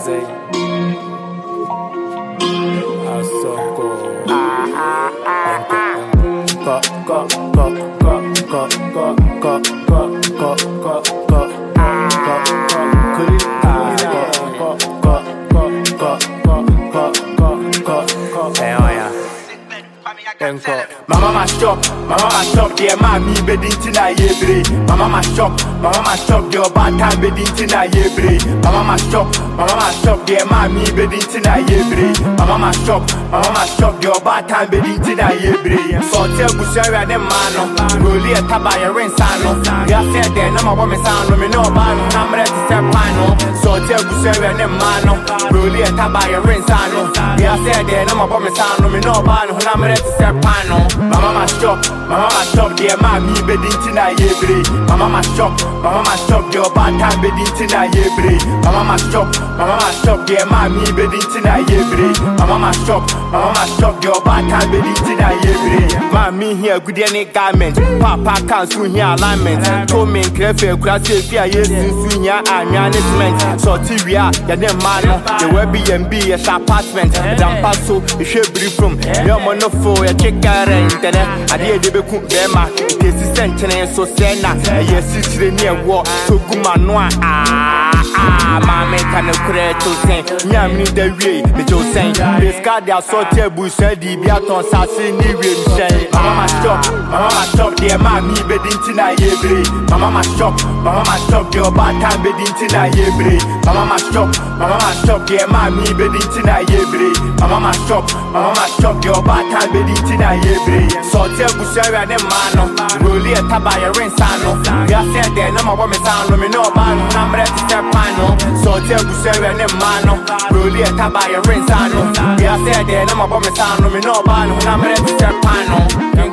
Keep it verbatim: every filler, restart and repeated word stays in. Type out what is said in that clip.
say Asoko ah ah ah go go go go go go go go go go go ah go go go go go go go go eh oh yeah Enko mama ma shop mama ma shop dear mommy bedinti na yebre mama ma shop mama ma shop dear bad time bedinti na yebre mama ma shop mama ma shop dear mommy bedinti na yebre mama ma shop mama ma shop dear bad time bedinti na yebre so tell busharia dem mano roli e taba ye rensano ya said there na ma bo me sound me no ba no na mre ti se pano so tell busharia dem mano roli e taba ye rensano ya said there na ma bo me sound me no ba no na mre ti se pano mama ma shop mama ma shop dear mommy bedinti na yebre mama ma shop mama ma shop dear bad time bedinti na yebre mama ma shop mama ma shop dear mommy bedinti na yebre mama ma shop mama ma shop dear bad time bedinti na yebre mommy here good any garment papa can so here alignment to me crefe kura se fi aye sunsun here anwaniment so ti wia ya dem man no the we be and be a apartment dan paso e hwe bri from me omo no fo ya chekare intene ade de be ku be ma tesi sentene so sena ye sisire ni ewo to guma no a ah mama can kure to sen nyam ni da wie me jo sen this card dia so tebu se di bia ton sase ni wie mchen mama ma shop mama ma shop dear mommy bedinti na yebre mama ma shop mama ma shop dear bad time bedinti na yebre mama ma shop mama ma shop dear mommy bedinti na yebre mama ma shop mama ma shop dear bad time bedinti na yebre so tebu sharia dem mano roli e taba ye rensano ya said there na ma bo me sound me no ba no na mre ti se pano so tebu sharia dem mano roli e taba ye rensano ya said there na ma bo me sound me no ba no na mre ti se pano